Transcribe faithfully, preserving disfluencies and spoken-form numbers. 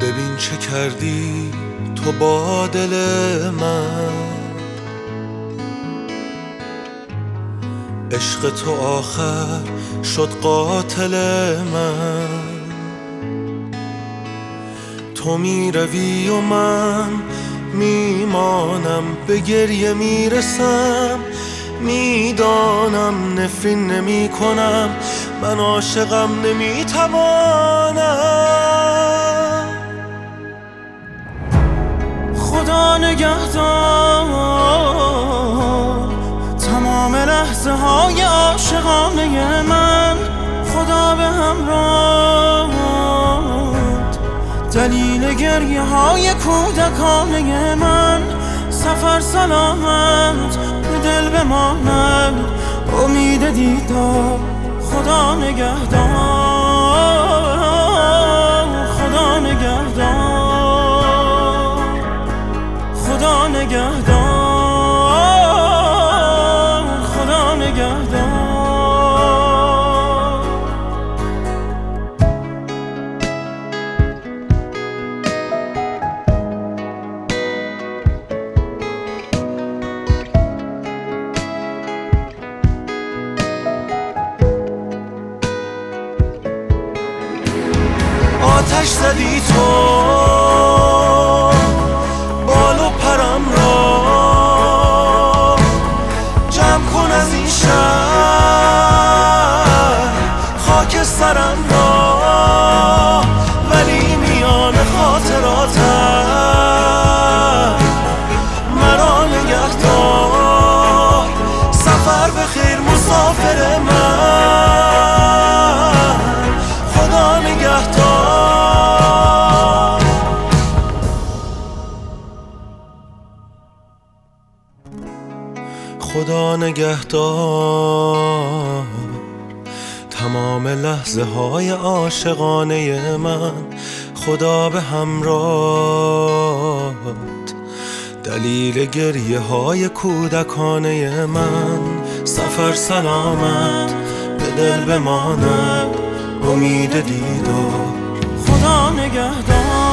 ببین چه کردی تو با دل من، عشق تو آخر شد قاتل من. تو میروی و من میمانم، به گریه میرسم، میدانم نفرین نمی کنم، من عاشقم نمیتوانم. خدا نگهدار تمام لحظه های عاشقانه من، خدا به همراه دلیل گریه های کودکانه من. سفر سلامت به دل بماند، امید دیدار خدا نگهدار، خدا نگهدار، خدا نگهدار، خدا نگهدار. آتش زدی تو بال و پرم را، جمع کن از این شهر خاک سرم را، ولی میان خاطراتم مرا نگهدار. سفر بخیر مسافر من، خدا نگهدار. خدا نگهدار تمام لحظه های عاشقانه من، خدا به همراهت دلیل گریه های کودکانه من. سفر سلامت به دل بماند، امید دیدار خدا نگهدار.